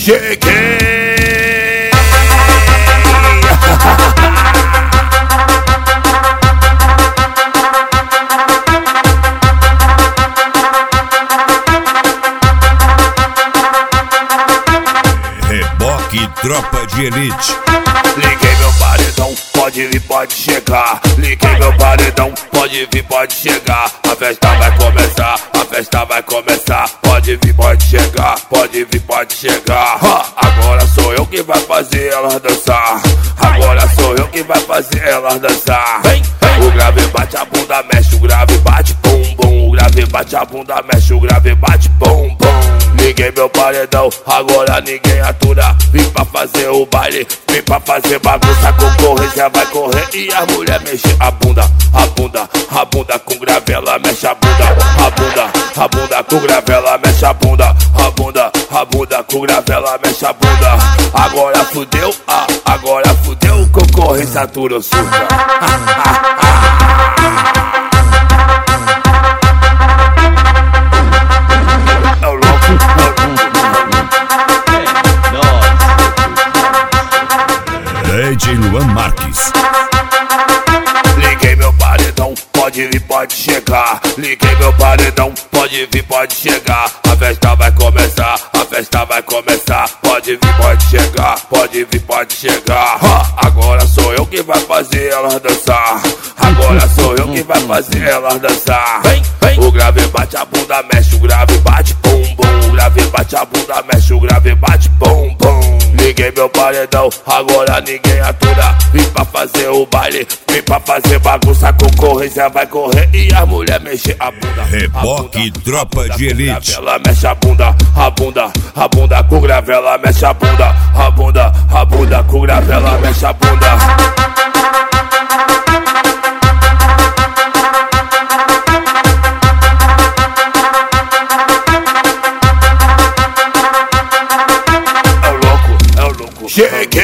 Cheguei! Reboque Tropa de Elite. Liguei meu paredão, pode vir, pode chegar. Liguei meu paredão, pode vir, pode chegar. A festa vai começar, a festa vai começar. Pode vir, pode chegar, pode vir, pode chegar. Agora sou eu que vai fazer elas dançar. Agora sou eu que vai fazer elas dançar. Vem, vem. O grave bate a bunda, mexe, o grave bate, bum, bum. O grave bate a bunda, mexe, o grave bate, bum, bum. Liguei meu paredão, agora ninguém atura. Vim pra fazer o baile, vim pra fazer bagunça. A concorrência vai correr e a mulher mexe a bunda. A bunda, a bunda com grave, ela mexe a bunda. A bunda, a bunda com grave, ela mexe a bunda. A bunda, a bunda com grave, ela mexe a bunda. Agora fudeu, agora fudeu. Concorrência atura, surta. DJ Luan Marques. Liguei meu paredão, pode vir, pode chegar. Liguei meu paredão, pode vir, pode chegar. A festa vai começar, a festa vai começar. Pode vir, pode chegar, pode vir, pode chegar. Agora sou eu que vai fazer elas dançar. Agora sou eu que vai fazer elas dançar. Vem, vem. O grave bate a bunda, mexe, o grave bate, bum, bum. O grave bate a bunda, mexe, o grave bate, bum, bum. Liguei meu paredão, agora ninguém atura. Vim pra fazer o baile, vim pra fazer bagunça. A concorrência vai correr e a mulher mexe a bunda. Reboque Tropa de Elite. Ela mexe a bunda, a bunda, a bunda com grave, ela mexe a bunda. A bunda, a bunda com grave, ela mexe a bunda. Cheguei!